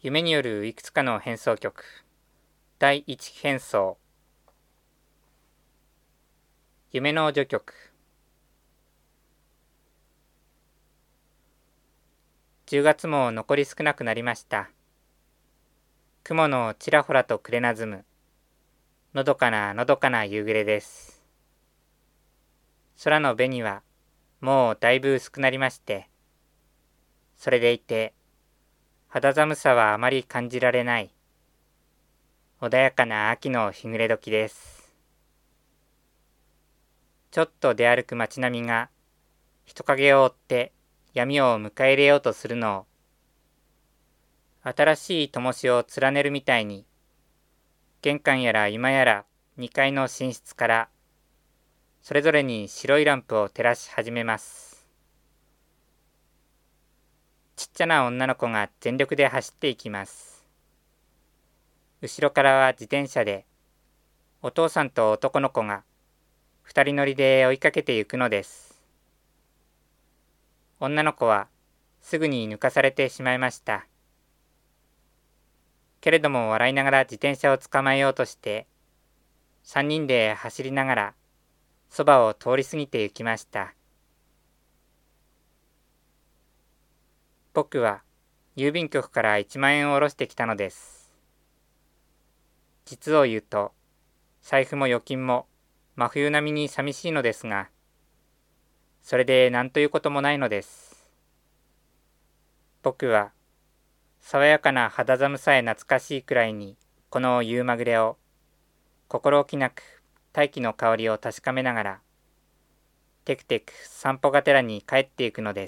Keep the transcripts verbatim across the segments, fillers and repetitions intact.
夢によるいくつかの変奏曲だいいち変奏夢の序曲。じゅうがつも残り少なくなりました。雲のちらほらと暮れなずむのどかなのどかな夕暮れです。空の紅はもうだいぶ薄くなりまして、それでいて肌寒さはあまり感じられない穏やかな秋の日暮れ時です。ちょっと出歩く街並みが人影を追って闇を迎え入れようとするのを、新しい灯火を連ねるみたいに、玄関やら居間やらにかいの寝室からそれぞれに白いランプを照らし始めます。ちっちゃな女の子が全力で走っていきます。後ろからは自転車でお父さんと男の子が二人乗りで追いかけてゆくのです。女の子はすぐに抜かされてしまいました。けれども笑いながら自転車を捕まえようとして三人で走りながらそばを通り過ぎて行きました。僕は郵便局からいちまんえんを下ろしてきたのです。実を言うと財布も預金も真冬並みに寂しいのですが、それで何ということもないのです。僕は爽やかな肌寒さへ懐かしいくらいにこの夕まぐれを心置きなく大気の香りを確かめながらテクテク散歩がてらに帰っていくのです。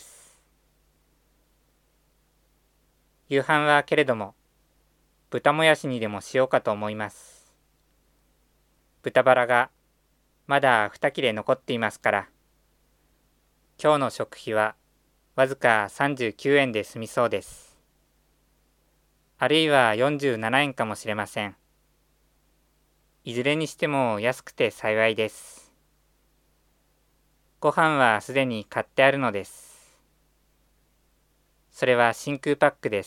夕飯はけれども豚もやしにでもしようかと思います。豚バラがまだ二切れ残っていますから、今日の食費はわずかさんじゅうきゅうえんで済みそうです。あるいはよんじゅうななえんかもしれません。いずれにしても安くて幸いです。ご飯はすでに買ってあるのです。それは真空パックです。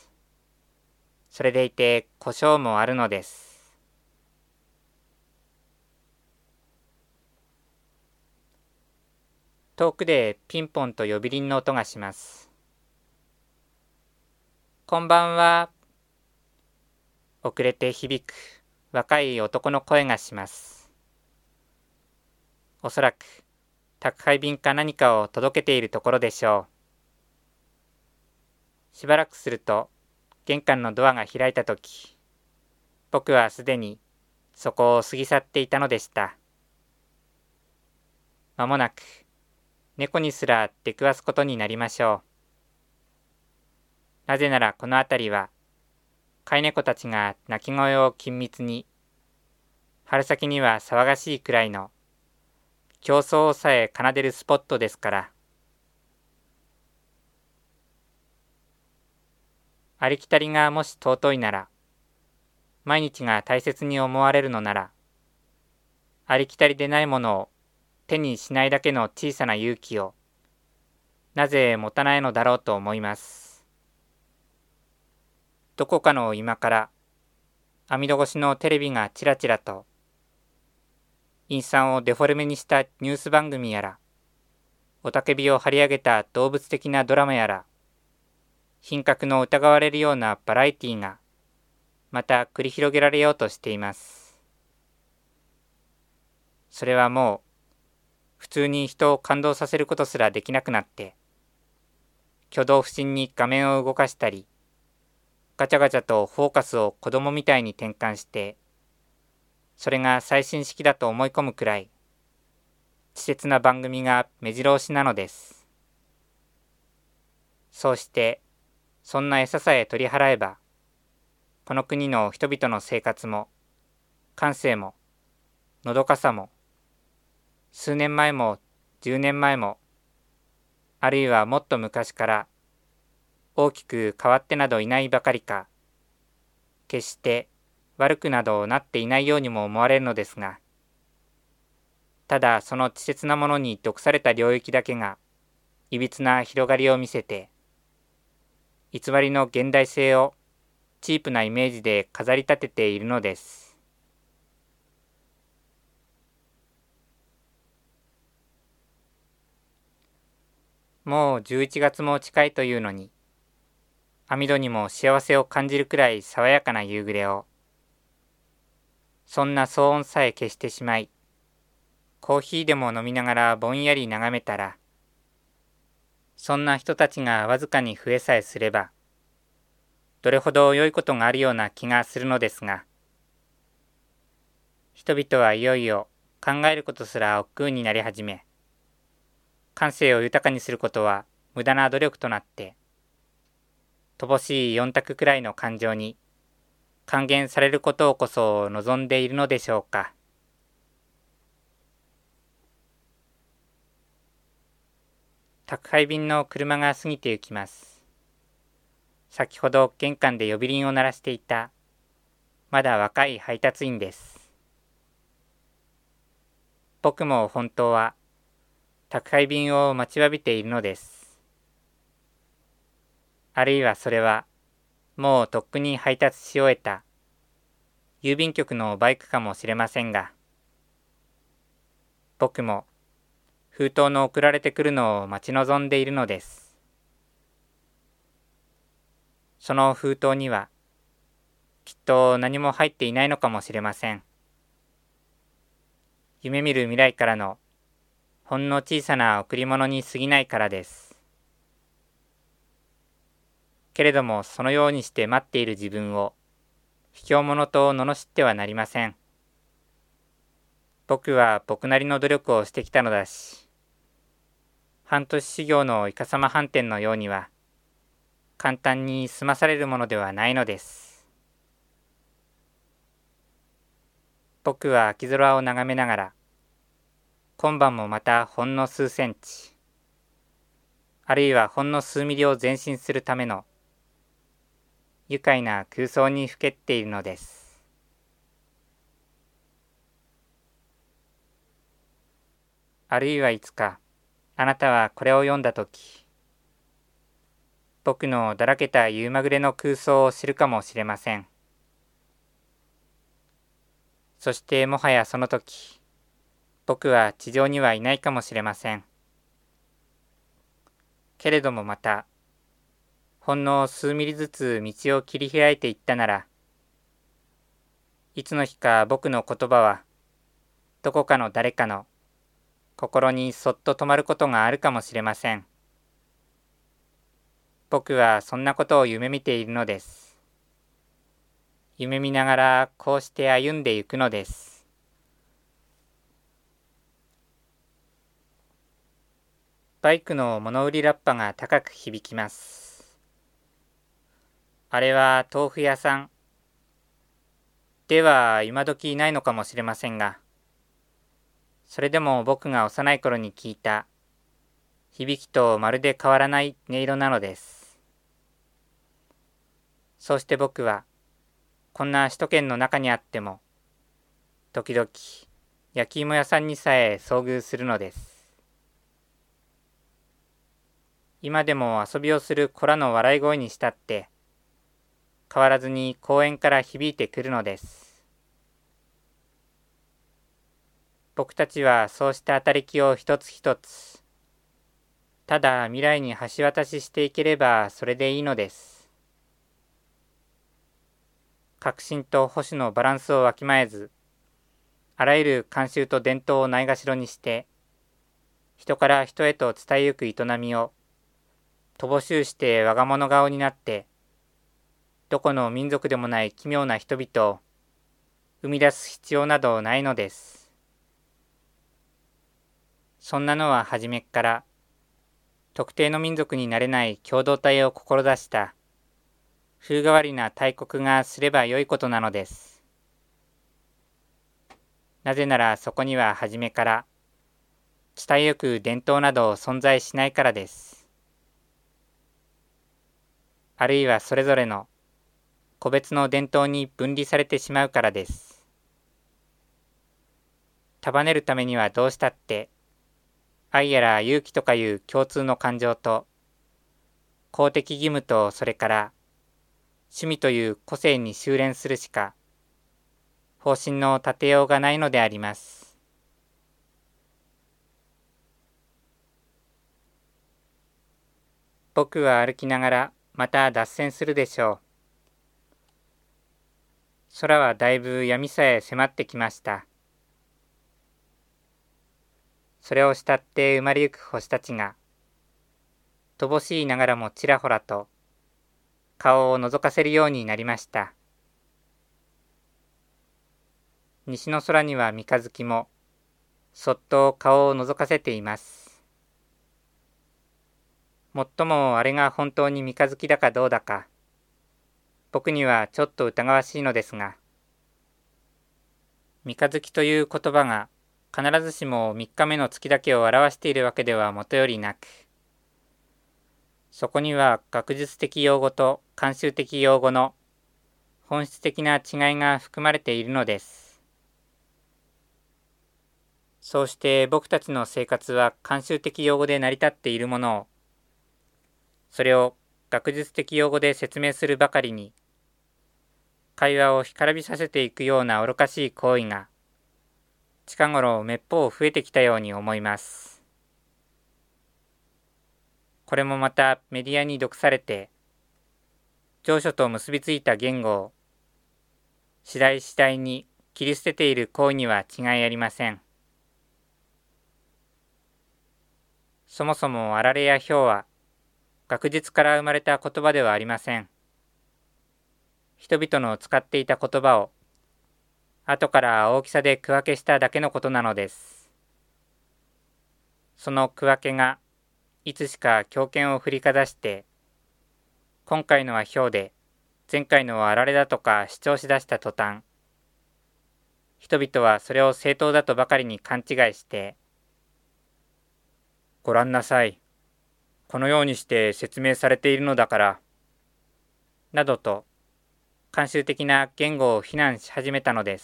それでいて胡椒もあるのです。遠くでピンポンと呼び鈴の音がします。こんばんは。遅れて響く若い男の声がします。おそらく宅配便か何かを届けているところでしょう。しばらくすると玄関のドアが開いたとき、僕はすでにそこを過ぎ去っていたのでした。まもなく猫にすら出くわすことになりましょう。なぜならこの辺りは飼い猫たちが鳴き声を緊密に、春先には騒がしいくらいの競争さえ奏でるスポットですから。ありきたりがもし尊いなら、毎日が大切に思われるのなら、ありきたりでないものを手にしないだけの小さな勇気をなぜ持たないのだろうと思います。どこかの今から網戸越しのテレビがちらちらと、陰惨をデフォルメにしたニュース番組やら、雄たけびを張り上げた動物的なドラマやら、品格の疑われるようなバラエティがまた繰り広げられようとしています。それはもう普通に人を感動させることすらできなくなって、挙動不審に画面を動かしたり、ガチャガチャとフォーカスを子供みたいに転換して、それが最新式だと思い込むくらい稚拙な番組が目白押しなのです。そうしてそんな餌さえ取り払えば、この国の人々の生活も感性ものどかさも、数年前も十年前も、あるいはもっと昔から大きく変わってなどいないばかりか、決して悪くなどなっていないようにも思われるのですが、ただその稚拙なものに毒された領域だけがいびつな広がりを見せて、偽りの現代性をチープなイメージで飾り立てているのです。もうじゅういちがつも近いというのに、網戸にも幸せを感じるくらい爽やかな夕暮れを、そんな騒音さえ消してしまい、コーヒーでも飲みながらぼんやり眺めたら、そんな人たちがわずかに増えさえすれば、どれほど良いことがあるような気がするのですが、人々はいよいよ考えることすら億劫になり始め、感性を豊かにすることは無駄な努力となって、乏しい四択くらいの感情に還元されることをこそ望んでいるのでしょうか。宅配便の車が過ぎて行きます。先ほど玄関で呼び鈴を鳴らしていた、まだ若い配達員です。僕も本当は宅配便を待ちわびているのです。あるいはそれは、もうとっくに配達し終えた、郵便局のバイクかもしれませんが、僕も封筒の送られてくるのを待ち望んでいるのです。その封筒には、きっと何も入っていないのかもしれません。夢見る未来からのほんの小さな贈り物に過ぎないからです。けれどもそのようにして待っている自分を卑怯者と罵ってはなりません。僕は僕なりの努力をしてきたのだし、半年修行のいかさま飯店のようには簡単に済まされるものではないのです。僕は秋空を眺めながら、今晩もまたほんの数センチ、あるいはほんの数ミリを前進するための愉快な空想にふけっているのです。あるいはいつか、あなたはこれを読んだとき、僕のだらけた夕まぐれの空想を知るかもしれません。そしてもはやそのとき、僕は地上にはいないかもしれません。けれどもまた、ほんの数ミリずつ道を切り開いていったなら、いつの日か僕の言葉は、どこかの誰かの心にそっと止まることがあるかもしれません。僕はそんなことを夢見ているのです。夢見ながらこうして歩んでいくのです。バイクの物売りラッパが高く響きます。あれは豆腐屋さん。では今時いないのかもしれませんが、それでも僕が幼い頃に聞いた響きとまるで変わらない音色なのです。そうして僕はこんな首都圏の中にあっても時々焼き芋屋さんにさえ遭遇するのです。今でも遊びをする子らの笑い声にしたって変わらずに公園から響いてくるのです。僕たちはそうした当たり木を一つ一つ、ただ未来に橋渡ししていければそれでいいのです。革新と保守のバランスをわきまえず、あらゆる慣習と伝統をないがしろにして、人から人へと伝えゆく営みを、乏しゅうして我が物顔になって、どこの民族でもない奇妙な人々を生み出す必要などないのです。そんなのは初めっから特定の民族になれない共同体を志した風変わりな大国がすればよいことなのです。なぜならそこには初めから伝えゆく伝統など存在しないからです。あるいはそれぞれの個別の伝統に分離されてしまうからです。束ねるためにはどうしたって愛やら勇気とかいう共通の感情と公的義務とそれから趣味という個性に修練するしか方針の立てようがないのであります。僕は歩きながらまた脱線するでしょう。空はだいぶ闇さえ迫ってきました。それを慕って生まれゆく星たちが、乏しいながらもちらほらと顔を覗かせるようになりました。西の空には三日月もそっと顔を覗かせています。もっともあれが本当に三日月だかどうだか、僕にはちょっと疑わしいのですが、三日月という言葉が必ずしも三日目の月だけを表しているわけではもとよりなく、そこには学術的用語と慣習的用語の本質的な違いが含まれているのです。そうして僕たちの生活は慣習的用語で成り立っているものを、それを学術的用語で説明するばかりに、会話を干からびさせていくような愚かしい行為が、近頃めっぽう増えてきたように思います。これもまたメディアに毒されて、上書と結びついた言語を、次第次第に切り捨てている行為には違いありません。そもそもあられやひょうは学術から生まれた言葉ではありません。人々の使っていた言葉を後から大きさで区分けしただけのことなのです。その区分けがいつしか強権を振りかざして、今回のはひょうで前回のはあられだとか主張しだした途端、人々はそれを正当だとばかりに勘違いして、ご覧なさい。このようにして説明されているのだから、などと慣習的な言語を非難し始めたのです。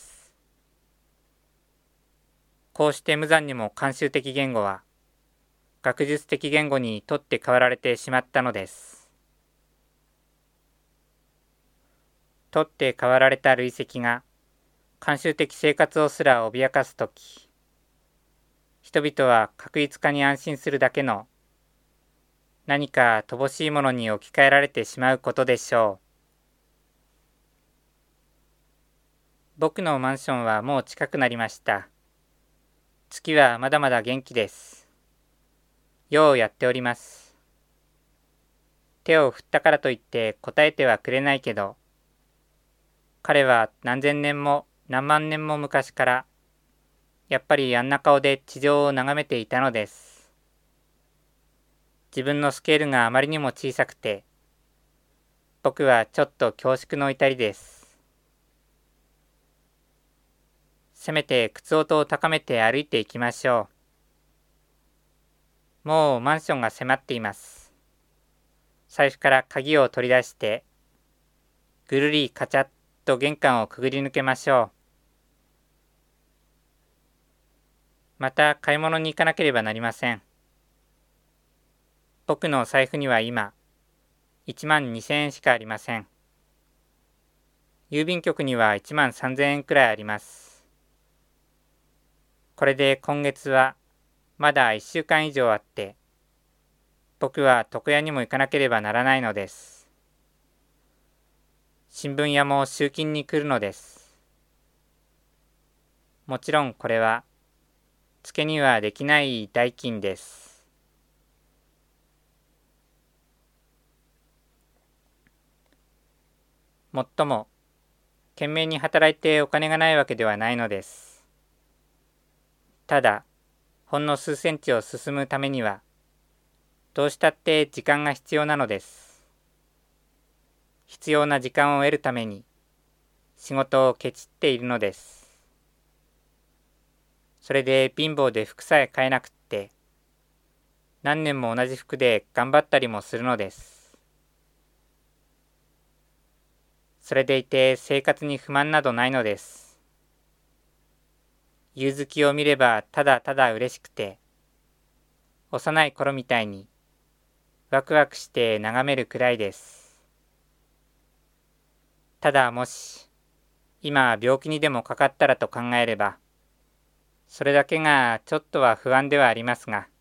こうして無残にも慣習的言語は学術的言語にとって代わられてしまったのです。とって代わられた累積が慣習的生活をすら脅かすとき、人々は確一化に安心するだけの何か乏しいものに置き換えられてしまうことでしょう。僕のマンションはもう近くなりました。月はまだまだ元気です。ようやっております。手を振ったからといって答えてはくれないけど、彼は何千年も何万年も昔からやっぱりあんな顔で地上を眺めていたのです。自分のスケールがあまりにも小さくて、僕はちょっと恐縮の至りです。せめて靴音を高めて歩いていきましょう。もうマンションが迫っています。財布から鍵を取り出して、ぐるりカチャッと玄関をくぐり抜けましょう。また買い物に行かなければなりません。僕の財布には今、いちまんにせんえんしかありません。郵便局にはいちまんさんぜんえんくらいあります。これで今月はまだいっしゅうかん以上あって、僕は床屋にも行かなければならないのです。新聞屋も集金に来るのです。もちろんこれは、付けにはできない代金です。もっとも、懸命に働いてお金がないわけではないのです。ただ、ほんの数センチを進むためには、どうしたって時間が必要なのです。必要な時間を得るために、仕事をケチっているのです。それで貧乏で服さえ買えなくって、何年も同じ服で頑張ったりもするのです。それでいて生活に不満などないのです。夕月を見ればただただ嬉しくて、幼い頃みたいにワクワクして眺めるくらいです。 ただもし、今病気にでもかかったらと考えれば、それだけがちょっとは不安ではありますが、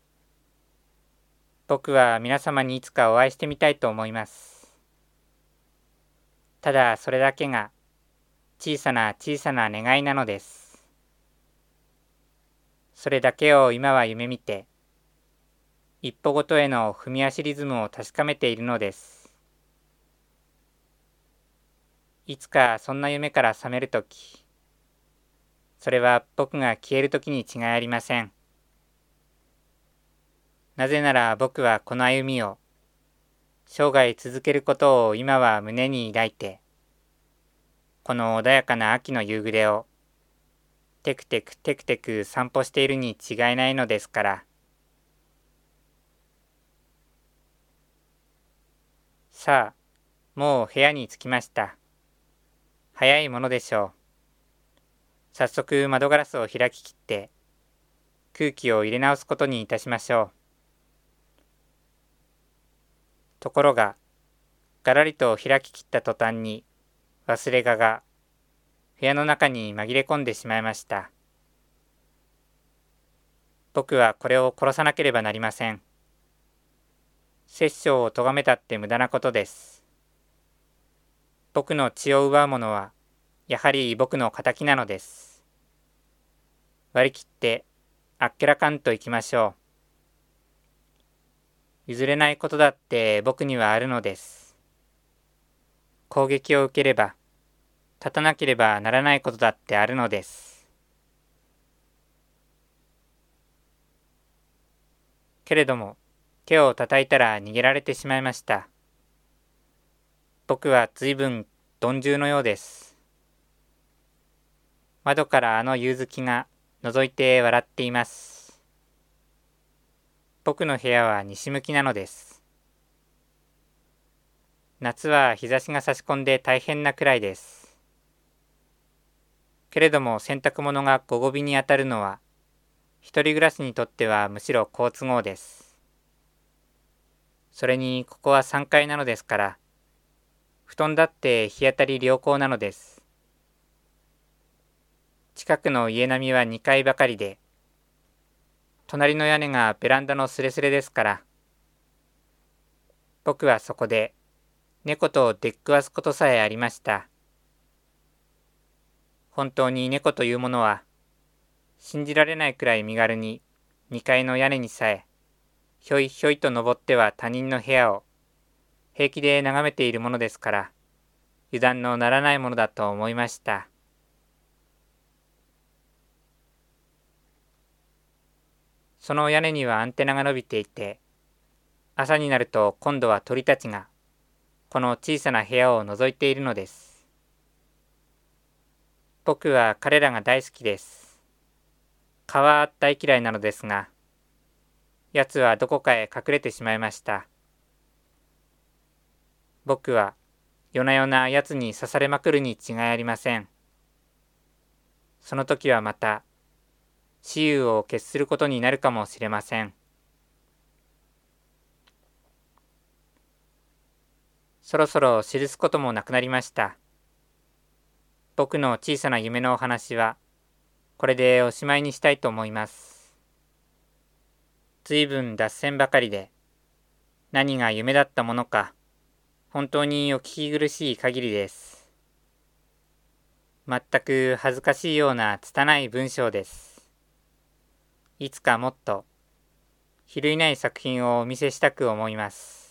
僕は皆様にいつかお会いしてみたいと思います。ただそれだけが小さな小さな願いなのです。それだけを今は夢見て、一歩ごとへの踏み足リズムを確かめているのです。いつかそんな夢から覚めるとき、それは僕が消えるときに違いありません。なぜなら僕はこの歩みを生涯続けることを今は胸に抱いて、この穏やかな秋の夕暮れをテクテクテクテク散歩しているに違いないのですから。さあ、もう部屋に着きました。早いものでしょう。早速窓ガラスを開ききって空気を入れ直すことにいたしましょう。ところが、がらりと開ききった途端に忘れがが部屋の中に紛れ込んでしまいました。僕はこれを殺さなければなりません。殺生を咎めたって無駄なことです。僕の血を奪うものはやはり僕の仇なのです。割り切ってあっけらかんといきましょう。譲れないことだって僕にはあるのです。攻撃を受ければ立たなければならないことだってあるのです。けれども手を叩いたら逃げられてしまいました。僕はずいぶん鈍重のようです。窓からあの夕月が覗いて笑っています。僕の部屋は西向きなのです。夏は日差しが差し込んで大変なくらいです。けれども洗濯物が午後日に当たるのは、一人暮らしにとってはむしろ好都合です。それにここはさんがいなのですから、布団だって日当たり良好なのです。近くの家並みはにかいばかりで、隣の屋根がベランダのすれすれですから、僕はそこで猫と出くわすことさえありました。本当に猫というものは、信じられないくらい身軽ににかいの屋根にさえ、ひょいひょいと登っては他人の部屋を平気で眺めているものですから、油断のならないものだと思いました。その屋根にはアンテナが伸びていて、朝になると今度は鳥たちがこの小さな部屋を覗いているのです。僕は彼らが大好きです。蚊は大嫌いなのですが、やつはどこかへ隠れてしまいました。僕は夜な夜なやつに刺されまくるに違いありません。その時はまた雌雄を決することになるかもしれません。そろそろ記すこともなくなりました。僕の小さな夢のお話はこれでおしまいにしたいと思います。ずいぶん脱線ばかりで、何が夢だったものか本当にお聞き苦しい限りです。全く恥ずかしいような拙い文章です。いつかもっと比類ない作品をお見せしたく思います。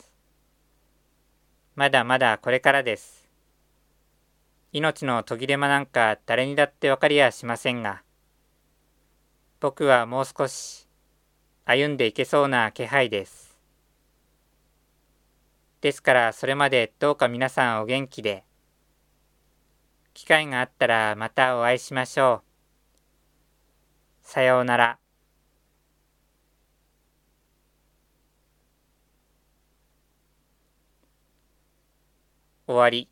まだまだこれからです。命の途切れ間なんか誰にだってわかりやしませんが、僕はもう少し歩んでいけそうな気配です。ですからそれまでどうか皆さんお元気で、機会があったらまたお会いしましょう。さようなら。終わり。